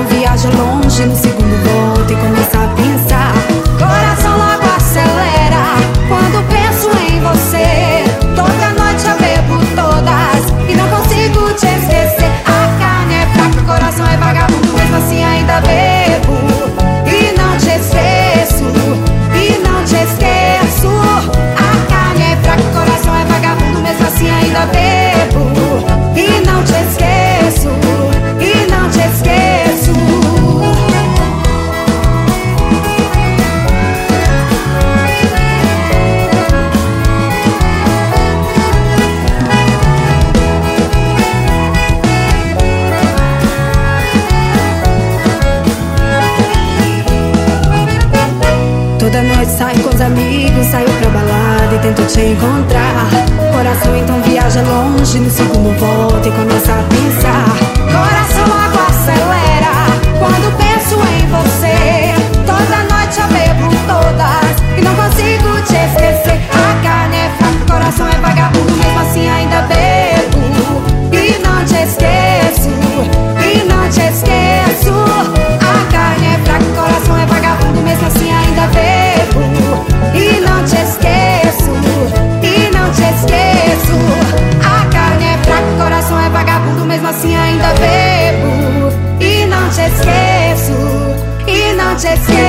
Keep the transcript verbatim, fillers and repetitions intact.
viaja longe, no segundo volta e começa a pensar. Coração logo acelera quando penso em você. Toda noite eu bebo todas e não consigo te esquecer. A carne é fraca, o coração é vagabundo, mesmo assim ainda bebo e não te esqueço, e não te esqueço. A carne é fraca, o coração é vagabundo, mesmo assim ainda bebo e não te esqueço, e não te esqueço. Toda noite saio com os amigos, saio pra balada e tento te encontrar. Coração então viaja longe, no segundo volta e começa a pensar. Coração logo acelera quando penso em você. Toda noite eu bebo todas e não consigo te esquecer. A carne é fraca, o coração é vagabundo, mesmo assim ainda bebo e não te esqueço, e não te esqueço. A carne é fraca, o coração é vagabundo, mesmo assim ainda bebo e não te esqueço, e não te esqueço. A carne é fraca, o coração é vagabundo, mesmo assim ainda bebo e não te esqueço, e não te esqueço.